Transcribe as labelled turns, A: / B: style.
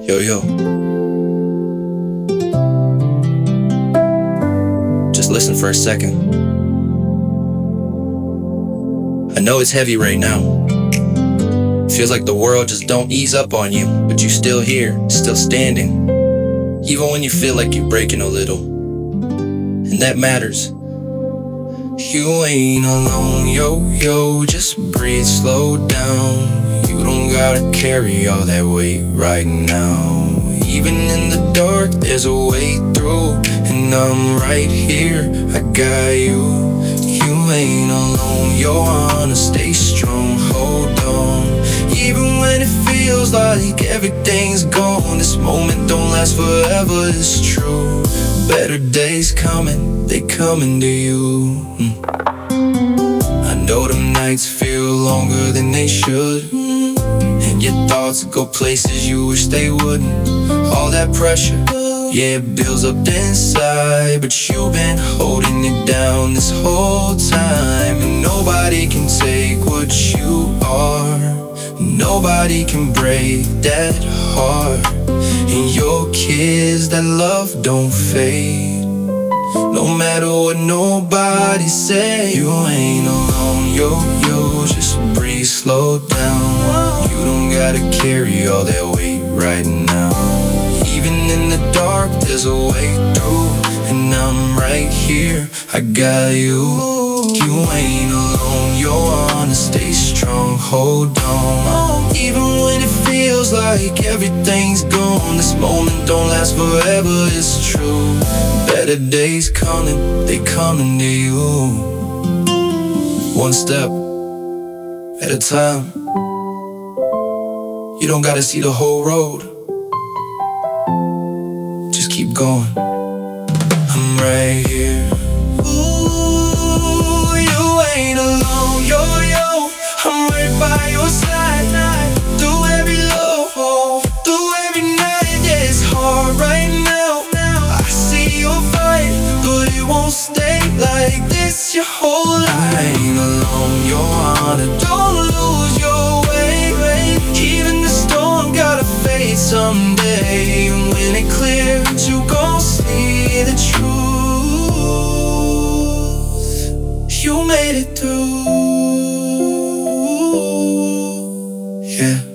A: Yo, yo. Just listen for a second. I know it's heavy right now. Feels like the world just don't ease up on you, but you still here, still standing. Even when you feel like you're breaking a little. And that matters. You ain't alone, yo, just breathe, slow down. You don't gotta carry all that weight right now. Even in the dark, there's a way through. And I'm right here, I got you. You ain't alone, you're on to stay strong, hold on. Even when it feels like everything's gone, this moment don't last forever, it's true. Better days coming, they coming to you. I know them nights feel longer than they should, and your thoughts go places you wish they wouldn't. All that pressure, yeah, it builds up inside, but you've been holding it down this whole time. And nobody can take what you are, nobody can break that heart. And your kids, that love don't fade, no matter what nobody say. You ain't alone, yo, just breathe, slow down. You don't gotta carry all that weight right now. Even in the dark, there's a way through. And I'm right here, I got you. You ain't alone, you're on to stay strong, hold on. Even when it feels like everything's gone, this moment don't last forever, it's true. Better days coming, they coming to you. One step at a time. You don't gotta see the whole road, just keep going. I'm right here. Ooh, you ain't alone, yo, I'm right by your side. Through every low, through every night, yeah, it's hard right now. I see your fight, but it won't stay like this your whole life. You ain't alone, you're on it, don't lose your way. Even the storm gotta fade someday, and when it clears, you gon' see the truth. You made it through, yeah.